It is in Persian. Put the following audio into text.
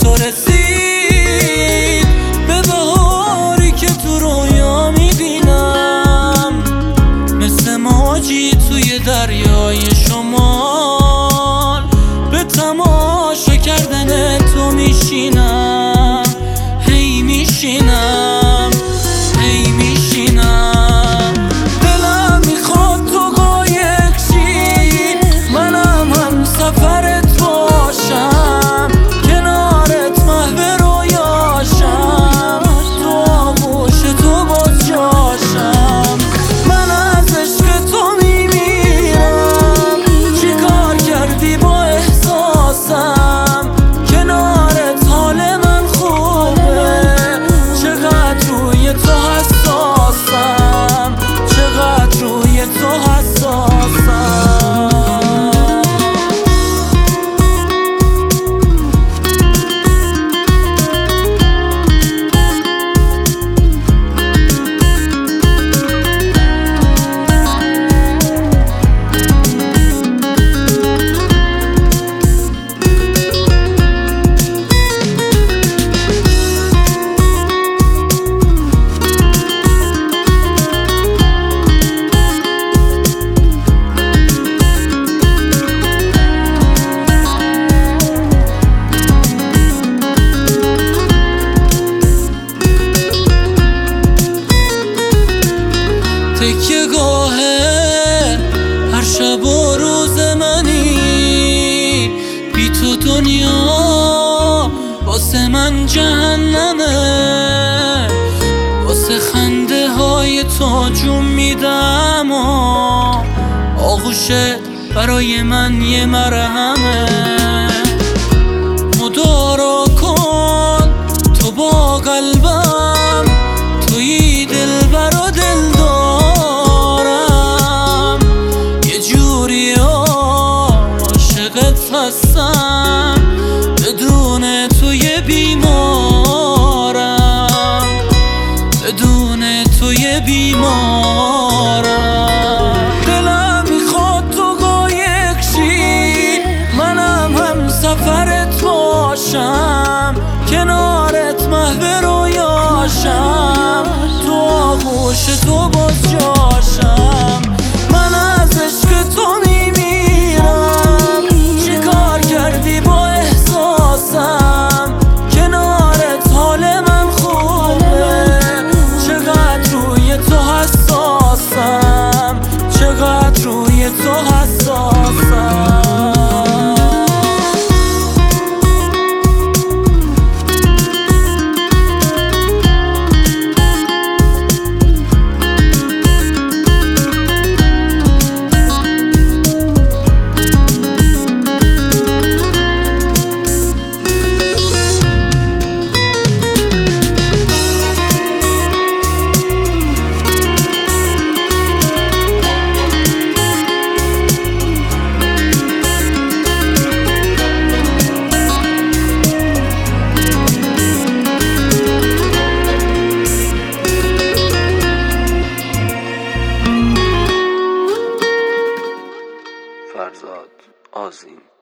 تو رسید به بهاری که تو رویا میبینم، مثل موجی توی دریای شمال به تماشا کردن تو میشینم، هی میشینم، هی میشینم. دلم میخواد تو قایق شی، منم هم سفرت باشم، کنارت محو رویاشم، تو آغوش تو باز جاشم. من از عشق تو میمیرم، چی کار کردی با احساسم، کنارت حال من خوبه، چقدر روی تو حساسم، چقدر روی تو حساسم. تکیه گاه هر شب و روز منی، بی تو دنیا واسه من جهنمه، واسه خنده های تو جون میدم و آغوشت برای من یه مرهمه. مدارا کن تو با قلبم، توی دلبر و دلدارم، یه جوری عاشقت هستم، بدون توی بیمارم، بدون توی بیمارم. دلم میخواد تو قایق شی، منم هم سفرت باشم، کنارت محو رویاشم، تو آغوش تو باز جاشم. من از عشق تو میمیرم، چی کار کردی با احساسم، کنارت حال من خوبه، چقدر روی تو حساسم، چقدر روی تو حساسم. فرزاد آذین.